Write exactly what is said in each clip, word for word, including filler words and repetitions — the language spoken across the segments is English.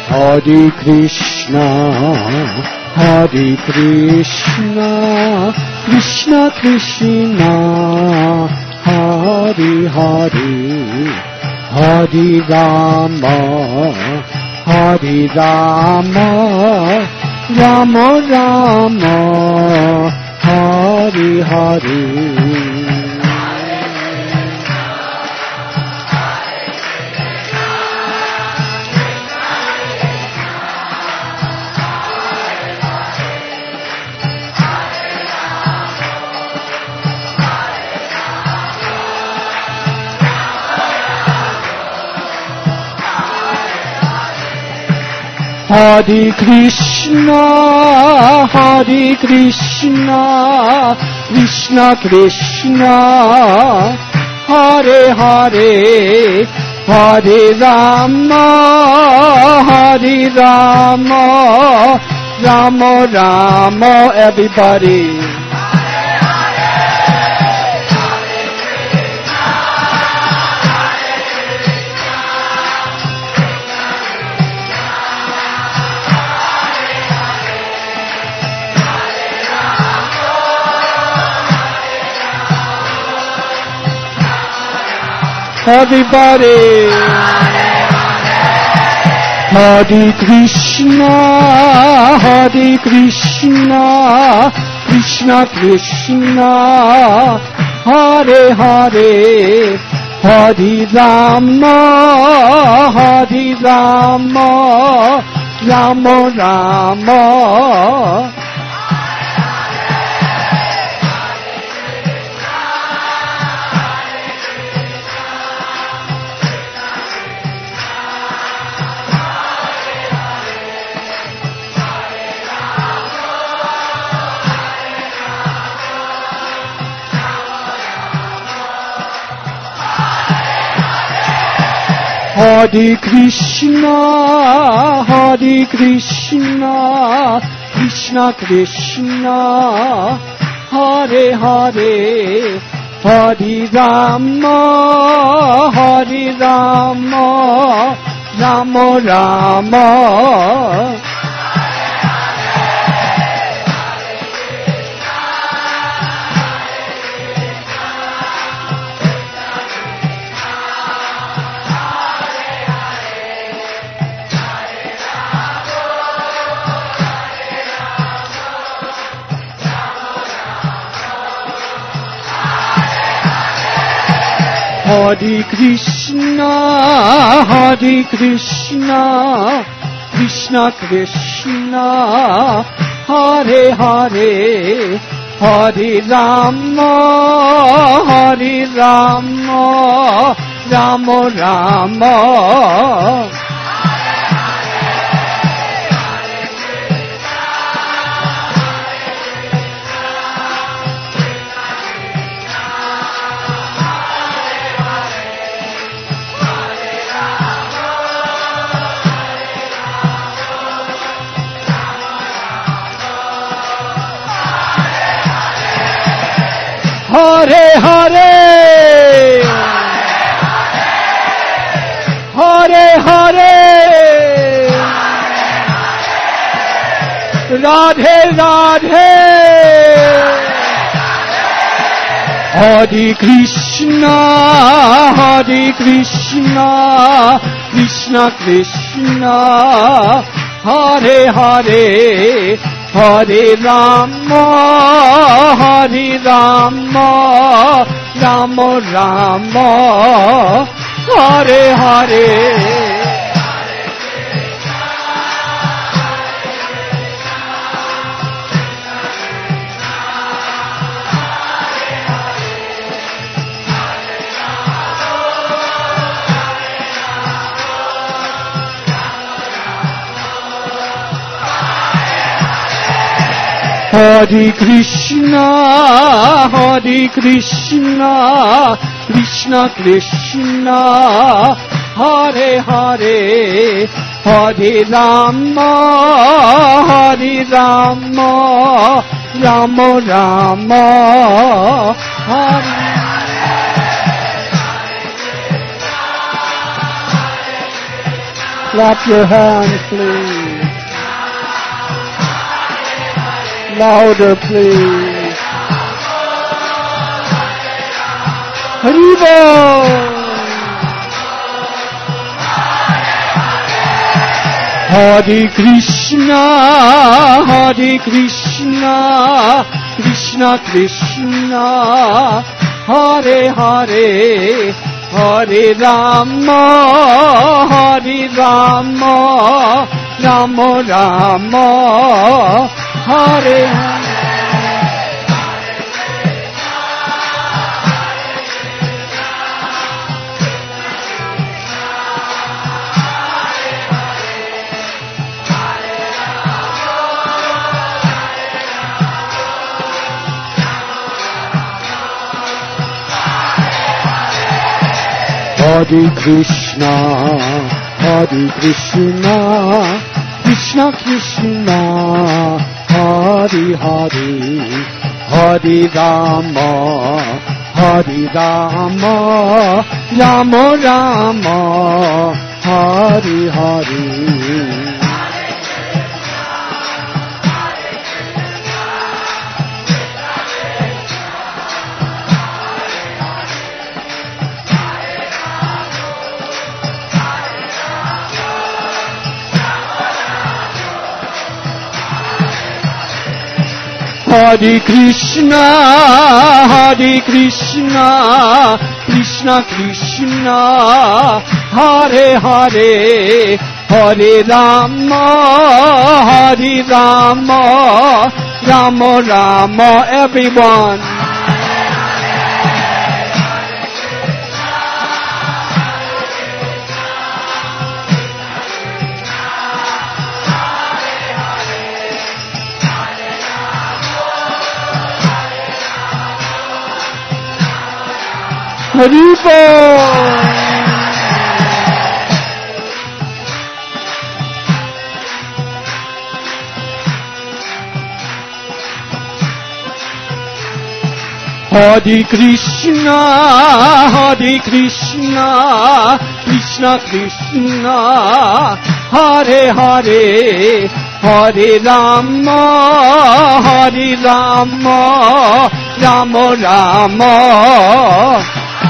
Hare Krishna, Hare Krishna, Krishna Krishna, Hare Hare, Hare Rama, Hare Rama, Rama Rama, Hare Hare. Hare Krishna, Hare Krishna, Krishna Krishna, Hare Hare, Hare Rama, Hare Rama, Rama Rama, everybody. Everybody, Hare Krishna, Hare Krishna, Krishna Krishna, Hare Hare, Hare Rama, Hare Rama, Rama Rama. Hare Krishna, Hare Krishna, Krishna Krishna, Hare Hare, Hare Rama, Hare Rama, Rama Rama. Hare Krishna, Hare Krishna, Krishna Krishna, Hare Hare, Hare Rama, Hare Rama, Rama Rama. Hare Hare, Hare Hare, Radhe Radhe, Hare Krishna, Hare Krishna, Krishna Krishna, Hare Hare, Hare Rama, Hare Rama, Rama Rama, Hare Hare. Hare Krishna, Hare Krishna, Krishna Krishna, Hare Hare, Hare Rama, Hare Rama, Rama Rama, Hare. Clap your hands, please. Louder, please. Haribo! Hare Krishna, Hare Krishna, Krishna Krishna, Hare Hare, Hare Rama, Hare Rama, Rama Rama, Hare Hare. Hare Krishna, Hare Krishna, Krishna Krishna, Hare Hare, Hare Rama, Hare Rama, Rama Rama, Hare Hare. Hare Krishna, Hare Krishna, Krishna Krishna, Hare Hare, Hare Rama, Hare Rama, Rama Rama, everyone. Haribo! Hare Krishna, Hare Krishna, Krishna Krishna, Hare Hare, Hare Rama, Hare Rama, Rama Rama.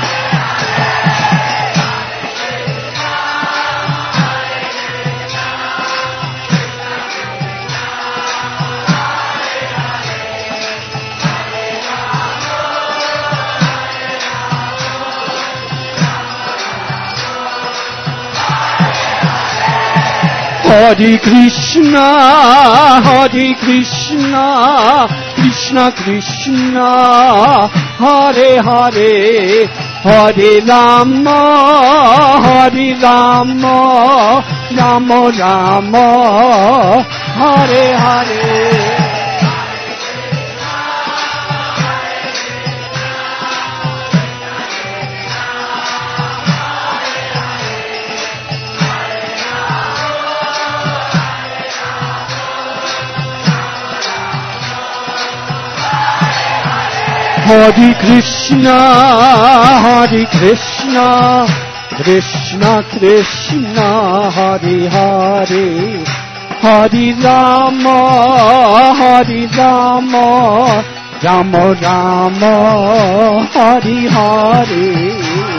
Hare Krishna, Hare Krishna, Krishna Krishna, Hare Hare, Hare Rama, Hare Rama, Rama Rama, Hare Hare. Hare Krishna, Hare Krishna, Krishna Krishna, Hare Hare, Hare Rama, Hare Rama, Rama Rama, Hare Hare.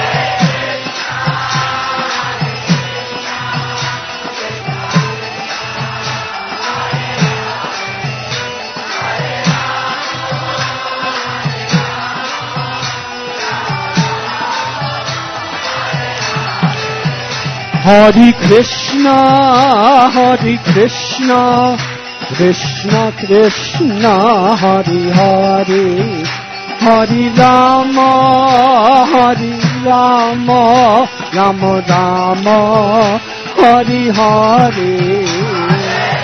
Hare Krishna, Hare Krishna, Krishna Krishna, Hare Hare, Hare Rama, Hare Rama, Rama Rama, Hare Hare.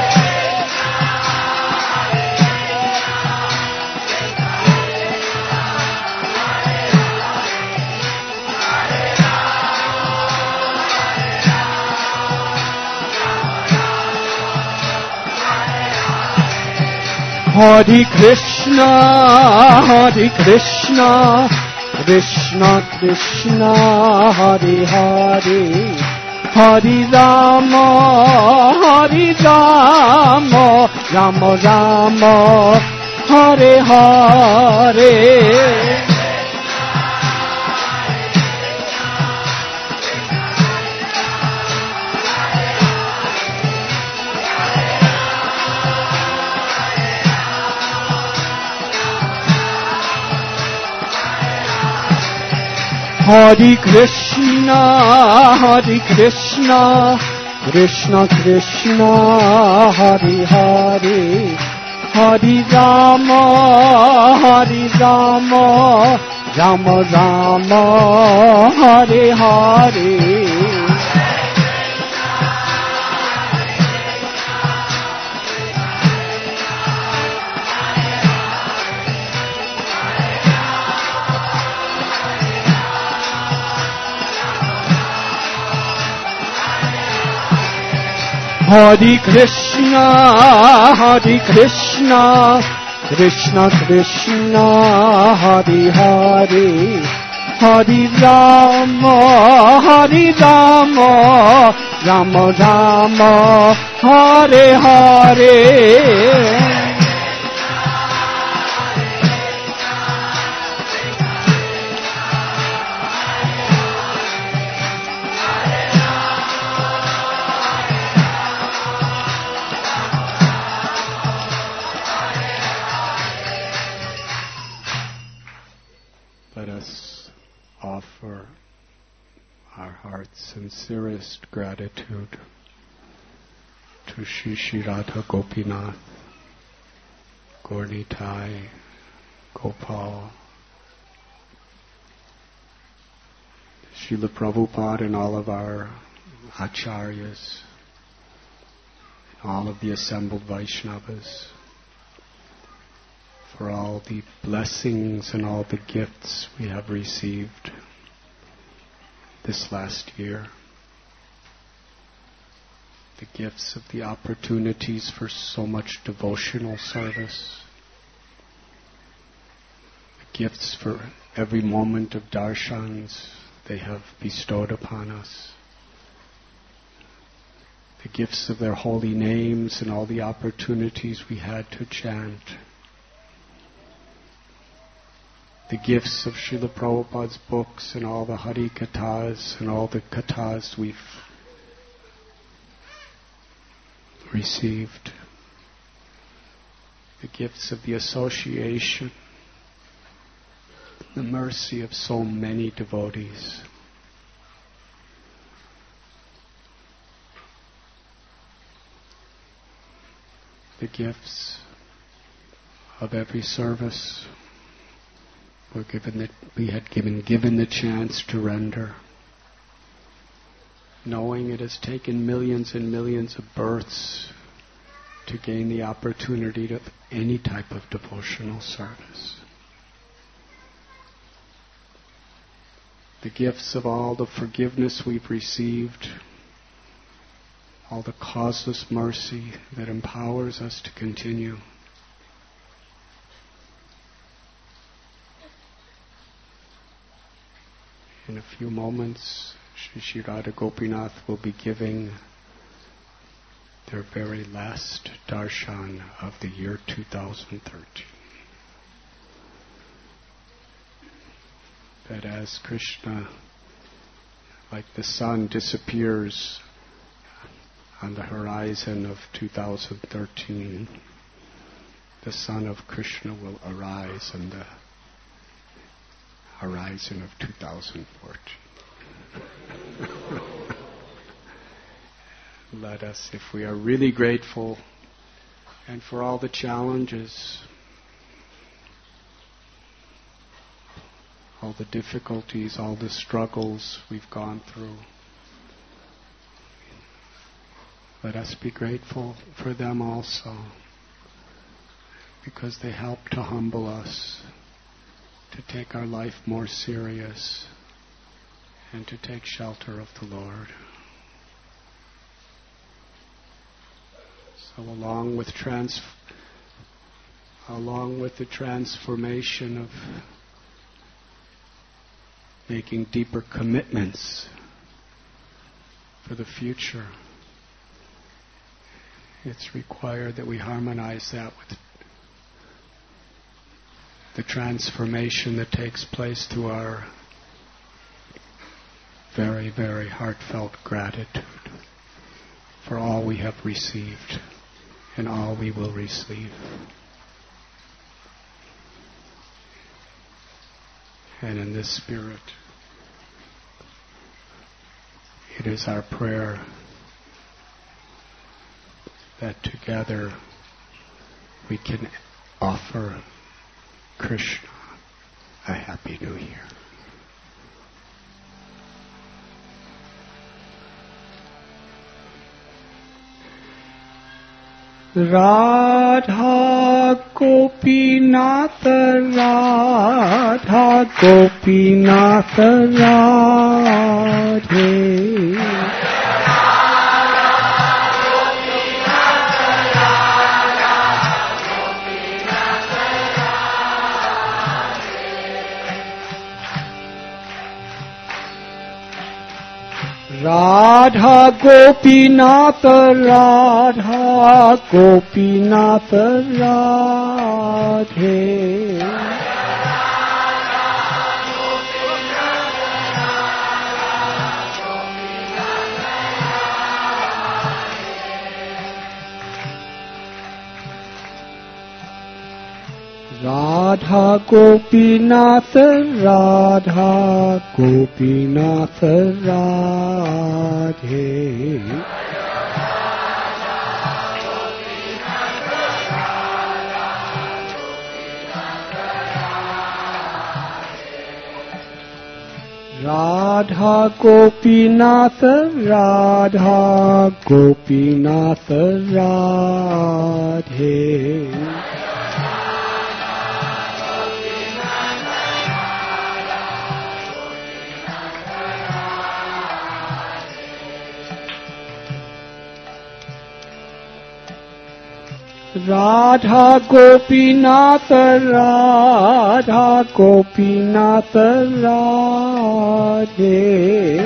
Hare Krishna, Hare Krishna, Krishna Krishna, Hare Hare, Hari Rama, Hari Rama, Rama Rama, Hare Hare. Hare Krishna, Hare Krishna, Krishna Krishna, Hare Hare, Hare Rama, Hare Rama, Rama Rama, Hare Hare. Hare Krishna, Hare Krishna, Krishna Krishna, Hare Hare, Hare Rama, Hare Rama, Rama Rama, Hare Hare. Offer our heart's sincerest gratitude to Shri Shri Radha Gopinath, Gaur Nitai, Gopal, Srila Prabhupada and all of our acharyas, all of the assembled Vaishnavas, for all the blessings and all the gifts we have received this last year. The gifts of the opportunities for so much devotional service. The gifts for every moment of darshans they have bestowed upon us. The gifts of their holy names and all the opportunities we had to chant. The gifts of Srila Prabhupada's books and all the Hari Kathas and all the Kathas we've received. The gifts of the association, the mercy of so many devotees. The gifts of every service We're given that we had given given the chance to render, knowing it has taken millions and millions of births to gain the opportunity of any type of devotional service. The gifts of all the forgiveness we've received, all the causeless mercy that empowers us to continue. In a few moments, Shri Shri Radha Gopinath will be giving their very last darshan of the year two thousand thirteen. That as Krishna, like the sun, disappears on the horizon of two thousand thirteen, the sun of Krishna will arise on the horizon of two thousand fourteen. Let us, if we are really grateful, and for all the challenges, all the difficulties, all the struggles we've gone through, let us be grateful for them also, because they help to humble us, to take our life more serious, and to take shelter of the Lord. So along with trans, along with the transformation of making deeper commitments for the future, it's required that we harmonize that with the transformation that takes place through our very, very heartfelt gratitude for all we have received and all we will receive. And in this spirit, it is our prayer that together we can offer Krishna a Happy New Year. Radha Gopinath Radha Gopinath Radhe Radha Gopinath Radha Gopinath Radhe Radha Gopinath Radha Gopinath Radhe Radha Gopinath Radha Gopinath Radhe Radha Gopinath Radha Gopinath Radhe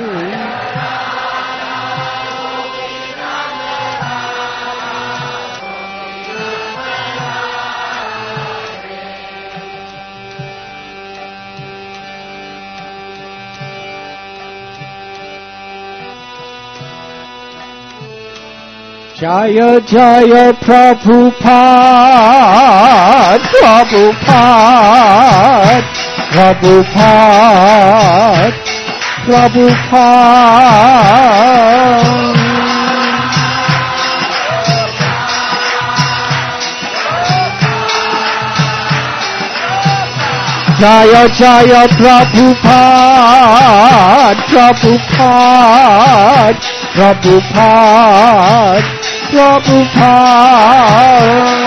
Jaya Jaya Prabhupada, Prabhupada, Prabhupada, Prabhupada. Jaya Jaya Prabhupada, Prabhupada, Prabhupada, Prabhupada.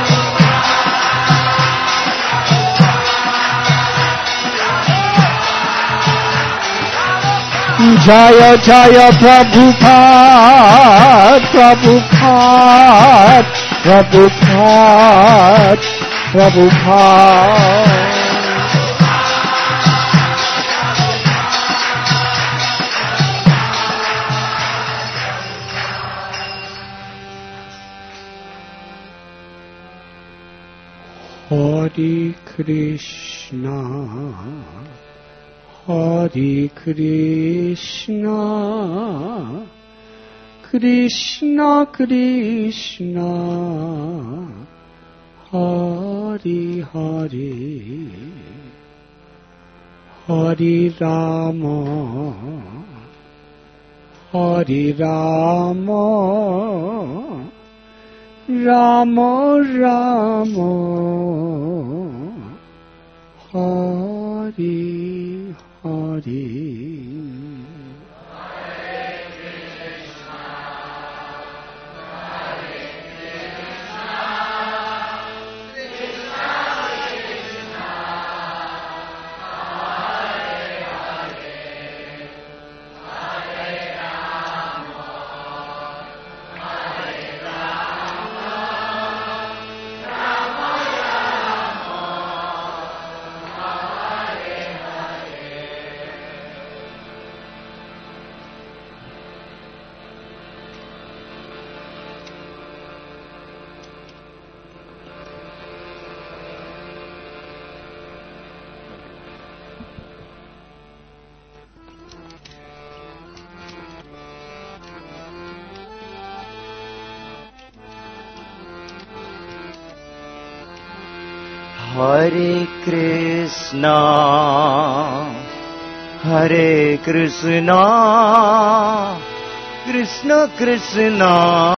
Jaya Jaya Prabhupada, Prabhupada, Prabhupada, Prabhupada. Hare Krishna, Hare Krishna, Krishna Krishna, Hare Hare, Hare Rama, Hare Rama, Rama Rama, Hare Hare. Hare Krishna, Hare Krishna, Krishna Krishna